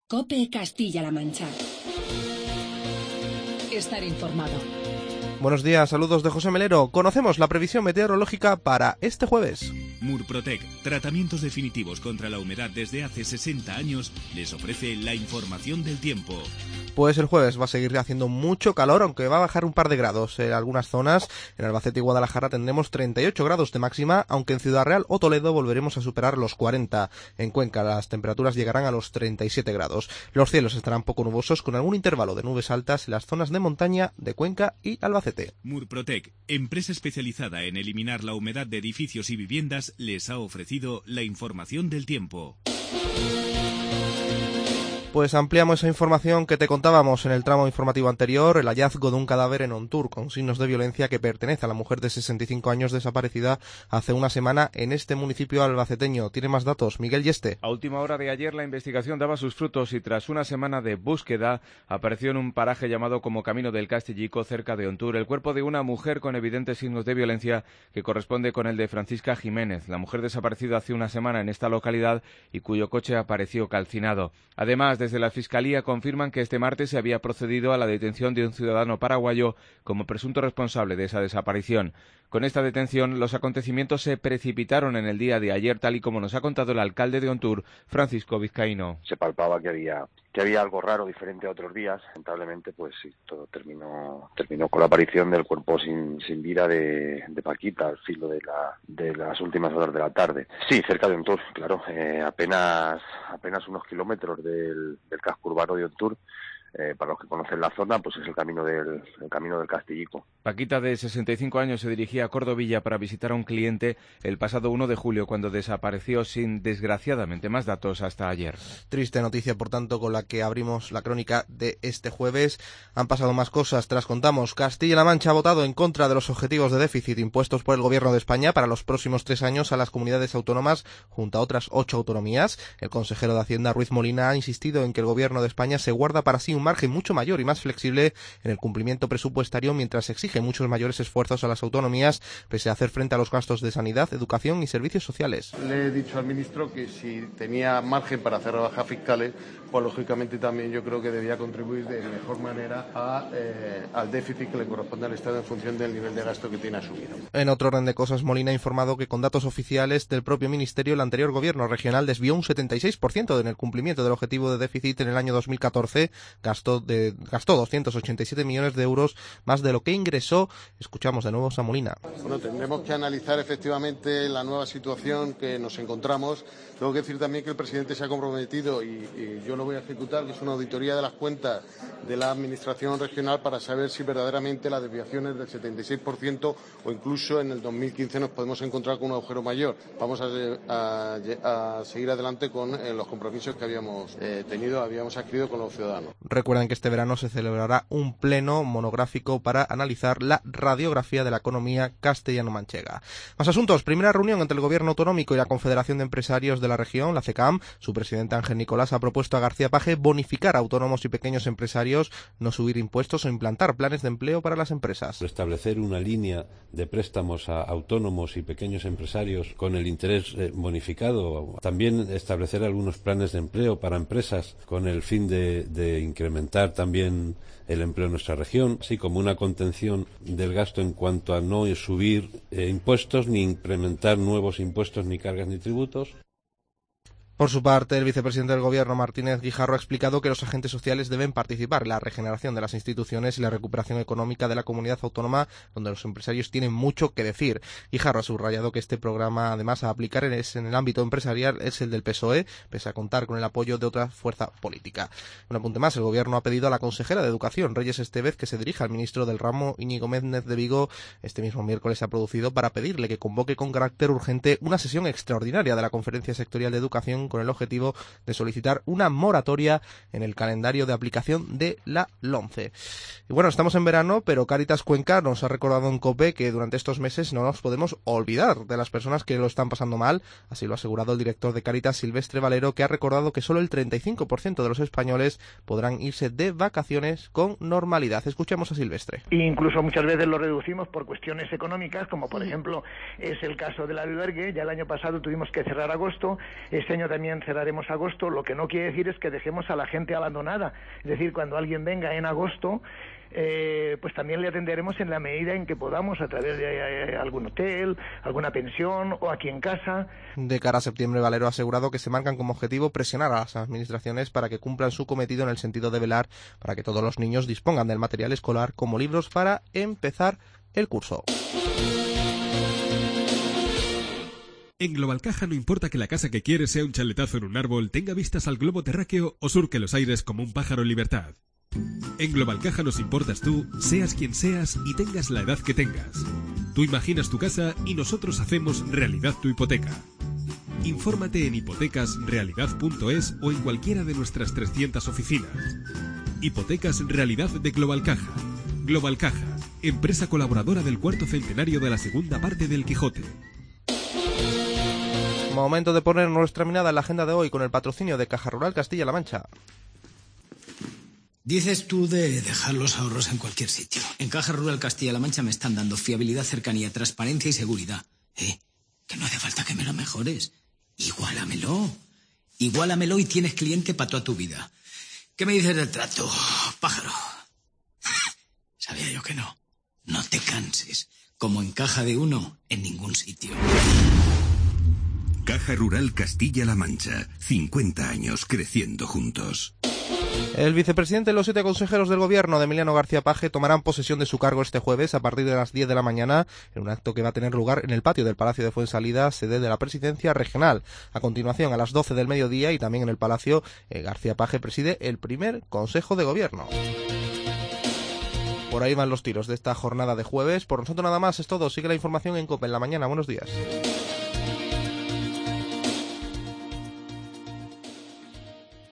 COPE Castilla-La Mancha. Estar informado. Buenos días, saludos de José Melero. Conocemos la previsión meteorológica para este jueves. Murprotec, tratamientos definitivos contra la humedad desde hace 60 años, les ofrece la información del tiempo. Pues el jueves va a seguir haciendo mucho calor, aunque va a bajar un par de grados en algunas zonas. En Albacete y Guadalajara tendremos 38 grados de máxima, aunque en Ciudad Real o Toledo volveremos a superar los 40. En Cuenca las temperaturas llegarán a los 37 grados. Los cielos estarán poco nubosos, con algún intervalo de nubes altas en las zonas de montaña de Cuenca y Albacete. Murprotec, empresa especializada en eliminar la humedad de edificios y viviendas, les ha ofrecido la información del tiempo. Pues ampliamos esa información que te contábamos en el tramo informativo anterior, el hallazgo de un cadáver en Ontur con signos de violencia que pertenece a la mujer de 65 años desaparecida hace una semana en este municipio albaceteño. Tiene más datos, Miguel Yeste. A última hora de ayer la investigación daba sus frutos y tras una semana de búsqueda apareció en un paraje llamado como Camino del Castillico cerca de Ontur el cuerpo de una mujer con evidentes signos de violencia que corresponde con el de Francisca Jiménez, la mujer desaparecida hace una semana en esta localidad y cuyo coche apareció calcinado. Además, desde la Fiscalía confirman que este martes se había procedido a la detención de un ciudadano paraguayo como presunto responsable de esa desaparición. Con esta detención, los acontecimientos se precipitaron en el día de ayer, tal y como nos ha contado el alcalde de Ontur, Francisco Vizcaíno. Se palpaba que había algo raro, diferente a otros días. Lamentablemente, pues sí, todo terminó con la aparición del cuerpo sin vida de Paquita al filo de las últimas horas de la tarde. Sí, cerca de Ontur, claro, apenas unos kilómetros del casco urbano de Ontur. Para los que conocen la zona, pues es el camino del Castillico. Paquita, de 65 años, se dirigía a Cordovilla para visitar a un cliente el pasado 1 de julio, cuando desapareció sin, desgraciadamente, más datos hasta ayer. Triste noticia, por tanto, con la que abrimos la crónica de este jueves. Han pasado más cosas, te las contamos. Castilla-La Mancha ha votado en contra de los objetivos de déficit impuestos por el Gobierno de España para los próximos 3 años a las comunidades autónomas, junto a otras 8 autonomías. El consejero de Hacienda, Ruiz Molina, ha insistido en que el Gobierno de España se guarda para sí un margen mucho mayor y más flexible en el cumplimiento presupuestario, mientras exige muchos mayores esfuerzos a las autonomías pese a hacer frente a los gastos de sanidad, educación y servicios sociales. Le he dicho al ministro que si tenía margen para hacer rebajas fiscales, pues lógicamente también yo creo que debía contribuir de mejor manera al déficit que le corresponde al Estado en función del nivel de gasto que tiene asumido. En otro orden de cosas, Molina ha informado que con datos oficiales del propio ministerio, el anterior gobierno regional desvió un 76% en el cumplimiento del objetivo de déficit en el año 2014, gastó 287 millones de euros más de lo que ingresó. Escuchamos de nuevo a Molina. Bueno, tendremos que analizar efectivamente la nueva situación que nos encontramos. Tengo que decir también que el presidente se ha comprometido y yo lo voy a ejecutar, que es una auditoría de las cuentas de la administración regional para saber si verdaderamente la desviación es del 76% o incluso en el 2015 nos podemos encontrar con un agujero mayor. Vamos a seguir adelante con los compromisos que habíamos adquirido con los ciudadanos. Recuerden que este verano se celebrará un pleno monográfico para analizar la radiografía de la economía castellano-manchega. Más asuntos. Primera reunión entre el Gobierno autonómico y la Confederación de Empresarios de la región, la CECAM. Su presidente Ángel Nicolás ha propuesto a García Paje bonificar a autónomos y pequeños empresarios, no subir impuestos o implantar planes de empleo para las empresas. Establecer una línea de préstamos a autónomos y pequeños empresarios con el interés bonificado. También establecer algunos planes de empleo para empresas con el fin de incrementar también el empleo en nuestra región, así como una contención del gasto en cuanto a no subir impuestos ni incrementar nuevos impuestos ni cargas ni tributos. Por su parte, el vicepresidente del Gobierno, Martínez Guijarro, ha explicado que los agentes sociales deben participar en la regeneración de las instituciones y la recuperación económica de la comunidad autónoma, donde los empresarios tienen mucho que decir. Guijarro ha subrayado que este programa, además, a aplicar en el ámbito empresarial es el del PSOE, pese a contar con el apoyo de otra fuerza política. Un apunte más, el Gobierno ha pedido a la consejera de Educación, Reyes Estevez, que se dirija al ministro del ramo, Íñigo Méndez de Vigo. Este mismo miércoles se ha producido para pedirle que convoque con carácter urgente una sesión extraordinaria de la Conferencia Sectorial de Educación con el objetivo de solicitar una moratoria en el calendario de aplicación de la LOMCE. Y bueno, estamos en verano, pero Cáritas Cuenca nos ha recordado en COPE que durante estos meses no nos podemos olvidar de las personas que lo están pasando mal. Así lo ha asegurado el director de Cáritas, Silvestre Valero, que ha recordado que solo el 35% de los españoles podrán irse de vacaciones con normalidad. Escuchemos a Silvestre. Incluso muchas veces lo reducimos por cuestiones económicas, como por ejemplo es el caso del albergue. Ya el año pasado tuvimos que cerrar agosto, este año también también cerraremos agosto, lo que no quiere decir es que dejemos a la gente abandonada. Es decir, cuando alguien venga en agosto, pues también le atenderemos en la medida en que podamos, a través de algún hotel, alguna pensión o aquí en casa. De cara a septiembre, Valero ha asegurado que se marcan como objetivo presionar a las administraciones para que cumplan su cometido en el sentido de velar para que todos los niños dispongan del material escolar como libros para empezar el curso. En Globalcaja no importa que la casa que quieres sea un chaletazo en un árbol, tenga vistas al globo terráqueo o surque los aires como un pájaro en libertad. En Globalcaja nos importas tú, seas quien seas y tengas la edad que tengas. Tú imaginas tu casa y nosotros hacemos realidad tu hipoteca. Infórmate en hipotecasrealidad.es o en cualquiera de nuestras 300 oficinas. Hipotecas Realidad de Globalcaja. Globalcaja, empresa colaboradora del 4º centenario de la segunda parte del Quijote. Momento de poner nuestra mirada en la agenda de hoy con el patrocinio de Caja Rural Castilla-La Mancha. Dices tú de dejar los ahorros en cualquier sitio. En Caja Rural Castilla-La Mancha me están dando fiabilidad, cercanía, transparencia y seguridad. Que no hace falta que me lo mejores. Igualamelo. Igualamelo y tienes cliente para toda tu vida. ¿Qué me dices del trato, pájaro? Sabía yo que no. No te canses. Como en Caja de Uno, en ningún sitio. Caja Rural Castilla-La Mancha. 50 años creciendo juntos. El vicepresidente y los 7 consejeros del gobierno de Emiliano García Paje tomarán posesión de su cargo este jueves a partir de las 10 de la mañana en un acto que va a tener lugar en el patio del Palacio de Fuensalida, sede de la Presidencia Regional. A continuación, a las 12 del mediodía y también en el Palacio, García Paje preside el primer Consejo de Gobierno. Por ahí van los tiros de esta jornada de jueves. Por nosotros nada más, es todo. Sigue la información en COPE en la mañana. Buenos días.